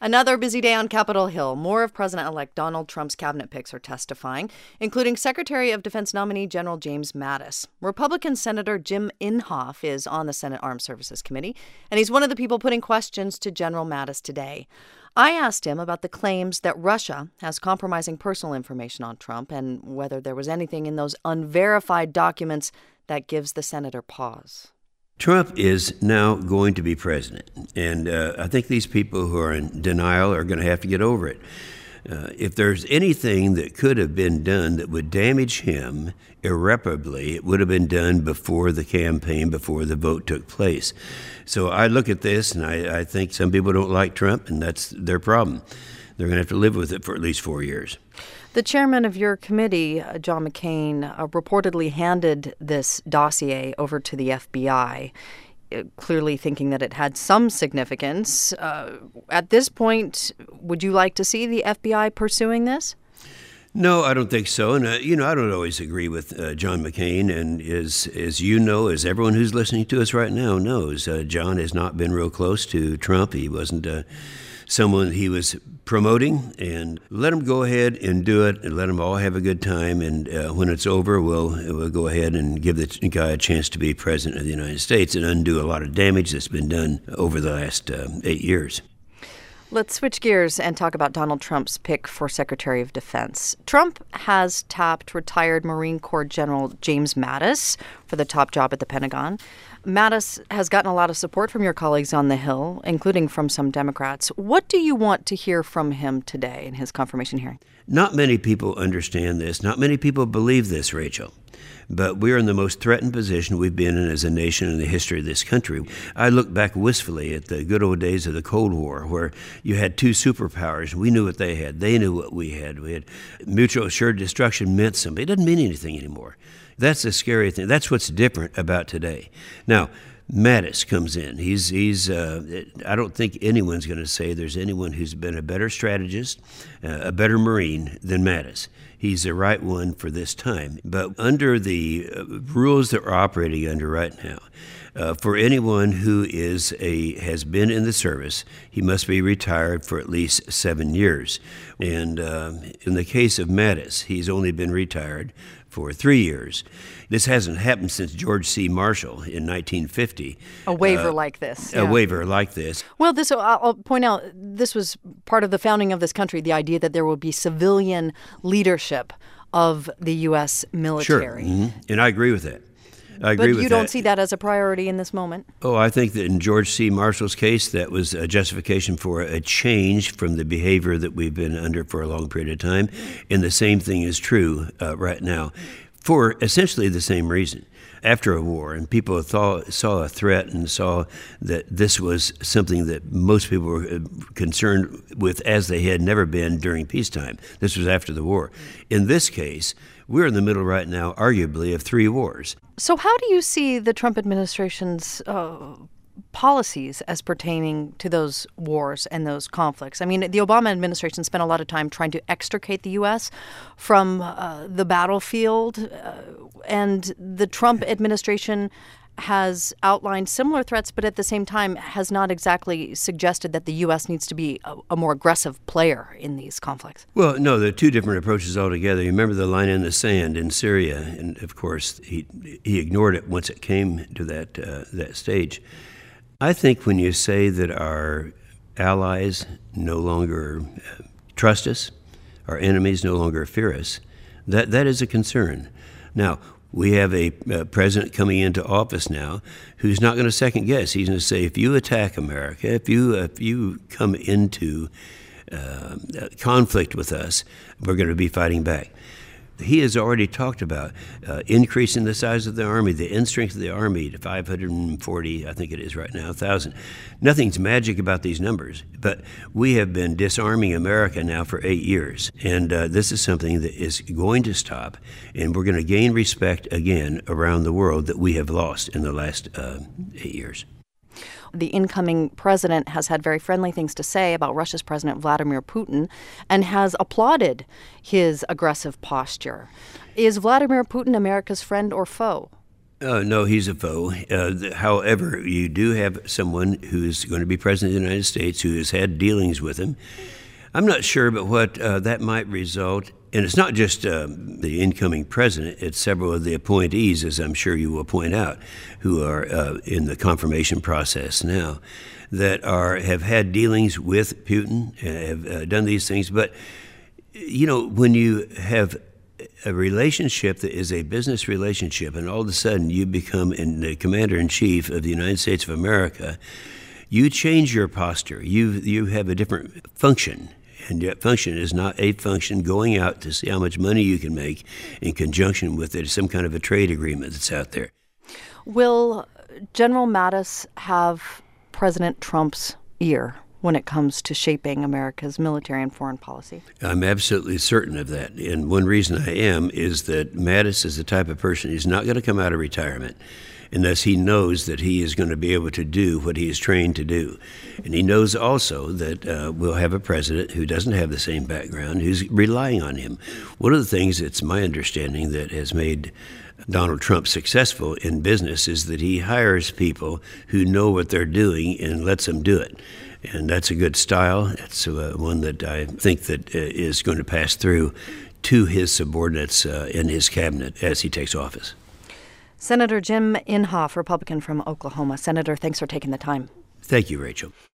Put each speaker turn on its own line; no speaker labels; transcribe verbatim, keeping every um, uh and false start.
Another busy day on Capitol Hill. More of President-elect Donald Trump's cabinet picks are testifying, including Secretary of Defense nominee General James Mattis. Republican Senator Jim Inhofe is on the Senate Armed Services Committee, and he's one of the people putting questions to General Mattis today. I asked him about the claims that Russia has compromising personal information on Trump and whether there was anything in those unverified documents that gives the senator pause.
Trump is now going to be president, and uh, I think these people who are in denial are going to have to get over it. Uh, if there's anything that could have been done that would damage him irreparably, it would have been done before the campaign, before the vote took place. So I look at this, and I, I think some people don't like Trump, and that's their problem. They're going to have to live with it for at least four years.
The chairman of your committee, uh, John McCain, uh, reportedly handed this dossier over to the F B I, uh, clearly thinking that it had some significance. Uh, at this point, would you like to see the F B I pursuing this?
No, I don't think so. And, uh, you know, I don't always agree with uh, John McCain. And as, as you know, as everyone who's listening to us right now knows, uh, John has not been real close to Trump. He wasn't uh, someone he was promoting. And let him go ahead and do it, and let them all have a good time. And uh, when it's over, we'll, we'll go ahead and give the guy a chance to be president of the United States and undo a lot of damage that's been done over the last uh, eight years.
Let's switch gears and talk about Donald Trump's pick for Secretary of Defense. Trump has tapped retired Marine Corps General James Mattis for the top job at the Pentagon. Mattis has gotten a lot of support from your colleagues on the Hill, including from some Democrats. What do you want to hear from him today in his confirmation hearing?
Not many people understand this. Not many people believe this, Rachel. But we're in the most threatened position we've been in as a nation in the history of this country. I look back wistfully at the good old days of the Cold War, where you had two superpowers. We knew what they had. They knew what we had. We had mutual assured destruction meant something. It doesn't mean anything anymore. That's the scary thing. That's what's different about today. Now, Mattis comes in. He's he's. Uh, I don't think anyone's going to say there's anyone who's been a better strategist, uh, a better Marine than Mattis. He's the right one for this time. But under the uh, rules that we're operating under right now, uh, for anyone who is a has been in the service, he must be retired for at least seven years. And uh, in the case of Mattis, he's only been retired for three years. This hasn't happened since George C. Marshall in nineteen fifty.
A waiver
uh,
like this.
A
yeah.
waiver like this.
Well, this I'll point out, this was part of the founding of this country, the idea that there would be civilian leadership of the U S military.
Sure, mm-hmm. And I agree with that. I agree
but
with that.
you don't see that as a priority in this moment?
Oh, I think that in George C. Marshall's case, that was a justification for a change from the behavior that we've been under for a long period of time. And the same thing is true uh, right now for essentially the same reason. After a war, and people thought, saw a threat and saw that this was something that most people were concerned with as they had never been during peacetime. This was after the war. In this case, we're in the middle right now, arguably, of three wars.
So how do you see the Trump administration's uh, policies as pertaining to those wars and those conflicts? I mean, the Obama administration spent a lot of time trying to extricate the U S from uh, the battlefield, uh, and the Trump administration has outlined similar threats, but at the same time has not exactly suggested that the U S needs to be a, a more aggressive player in these conflicts.
Well, no, there are two different approaches altogether. You remember the line in the sand in Syria, and of course he he ignored it once it came to that uh, that stage. I think when you say that our allies no longer uh, trust us, our enemies no longer fear us, that that is a concern. Now, we have a uh, president coming into office now who's not going to second guess. He's going to say, if you attack America, if you if you come into uh, conflict with us, we're going to be fighting back. He has already talked about uh, increasing the size of the Army, the end strength of the Army to five hundred forty, I think it is right now, one thousand. Nothing's magic about these numbers, but we have been disarming America now for eight years, and uh, this is something that is going to stop, and we're going to gain respect again around the world that we have lost in the last uh, eight years.
The incoming president has had very friendly things to say about Russia's President Vladimir Putin and has applauded his aggressive posture. Is Vladimir Putin America's friend or foe?
Uh, no, he's a foe. Uh, th- however, you do have someone who's going to be president of the United States who has had dealings with him. I'm not sure, but what uh, that might result, and it's not just um, the incoming president, it's several of the appointees, as I'm sure you will point out, who are uh, in the confirmation process now, that are have had dealings with Putin, have uh, done these things. But, you know, when you have a relationship that is a business relationship, and all of a sudden you become in the commander-in-chief of the United States of America, you change your posture. You you have a different function, and that function is not a function going out to see how much money you can make in conjunction with it, some kind of a trade agreement that's out there.
Will General Mattis have President Trump's ear when it comes to shaping America's military and foreign policy?
I'm absolutely certain of that. And one reason I am is that Mattis is the type of person who's not going to come out of retirement unless he knows that he is going to be able to do what he is trained to do. And he knows also that uh, we'll have a president who doesn't have the same background, who's relying on him. One of the things that's my understanding that has made Donald Trump successful in business is that he hires people who know what they're doing and lets them do it. And that's a good style. It's uh, one that I think that uh, is going to pass through to his subordinates uh, in his cabinet as he takes office.
Senator Jim Inhofe, Republican from Oklahoma. Senator, thanks for taking the time.
Thank you, Rachel.